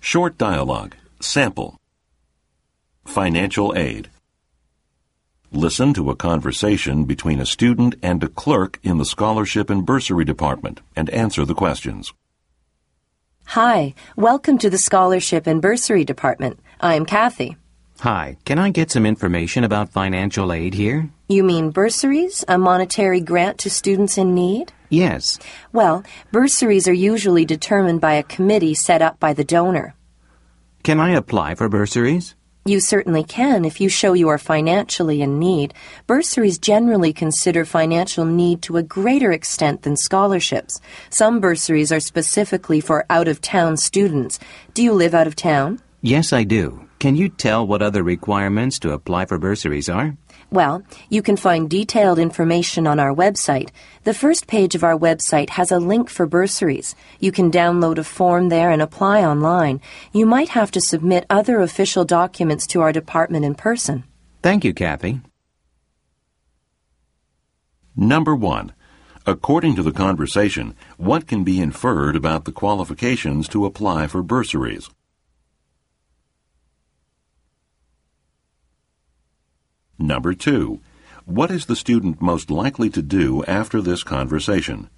Short dialogue. Sample. Financial aid. Listen to a conversation between a student and a clerk in the Scholarship and Bursary Department and answer the questions. Hi, welcome to the Scholarship and Bursary Department. I'm Kathy. Hi, can I get some information about financial aid here? You mean bursaries, a monetary grant to students in need? Yes. Well, bursaries are usually determined by a committee set up by the donor. Can I apply for bursaries? You certainly can if you show you are financially in need. Bursaries generally consider financial need to a greater extent than scholarships. Some bursaries are specifically for out-of-town students. Do you live out of town? Yes, I do. Can you tell what other requirements to apply for bursaries are? Well, you can find detailed information on our website. The first page of our website has a link for bursaries. You can download a form there and apply online. You might have to submit other official documents to our department in person. Thank you, Kathy. Number 1. According to the conversation, what can be inferred about the qualifications to apply for bursaries? Number 2. What is the student most likely to do after this conversation?